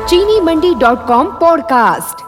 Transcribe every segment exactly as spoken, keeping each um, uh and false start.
चीनी Mandi dot com podcast.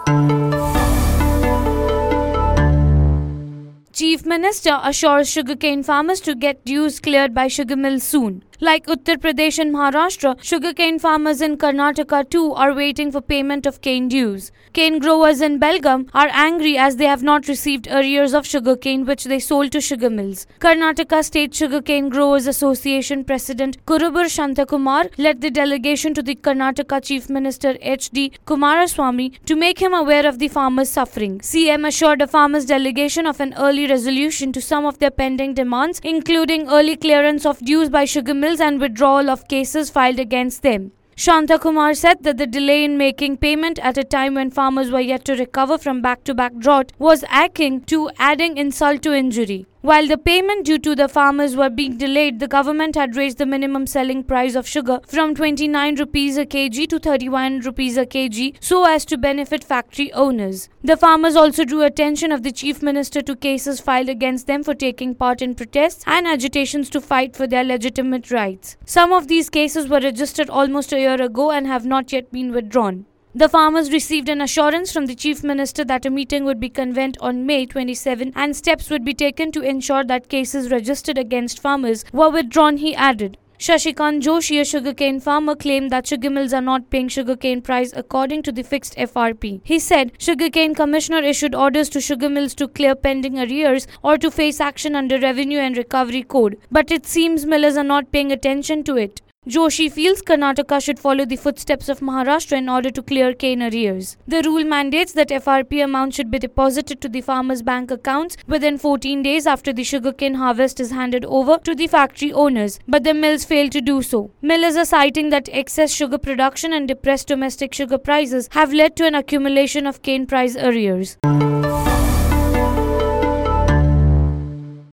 Chief Minister assures sugarcane farmers to get dues cleared by sugar mills soon. Like Uttar Pradesh and Maharashtra, sugarcane farmers in Karnataka too are waiting for payment of cane dues. Cane growers in Belgaum are angry as they have not received arrears of sugarcane which they sold to sugar mills. Karnataka State Sugarcane Growers Association President Kurubur Shantakumar led the delegation to the Karnataka Chief Minister H D Kumaraswamy to make him aware of the farmers' suffering. C M assured the farmers' delegation of an early resolution to some of their pending demands, including early clearance of dues by sugar mills and withdrawal of cases filed against them. Shantakumar said that the delay in making payment at a time when farmers were yet to recover from back-to-back drought was akin to adding insult to injury. While the payment due to the farmers were being delayed, the government had raised the minimum selling price of sugar from twenty-nine rupees a kg to thirty-one rupees a kg so as to benefit factory owners. The farmers also drew attention of the Chief Minister to cases filed against them for taking part in protests and agitations to fight for their legitimate rights. Some of these cases were registered almost a year ago and have not yet been withdrawn. The farmers received an assurance from the Chief Minister that a meeting would be convened on May twenty-seventh and steps would be taken to ensure that cases registered against farmers were withdrawn, he added. Shashikant Joshi, a sugarcane farmer, claimed that sugar mills are not paying sugarcane price according to the fixed F R P. He said Sugarcane Commissioner issued orders to sugar mills to clear pending arrears or to face action under Revenue and Recovery Code, but it seems millers are not paying attention to it. Joshi feels Karnataka should follow the footsteps of Maharashtra in order to clear cane arrears. The rule mandates that F R P amount should be deposited to the farmers' bank accounts within fourteen days after the sugarcane harvest is handed over to the factory owners, but the mills fail to do so. Millers are citing that excess sugar production and depressed domestic sugar prices have led to an accumulation of cane price arrears.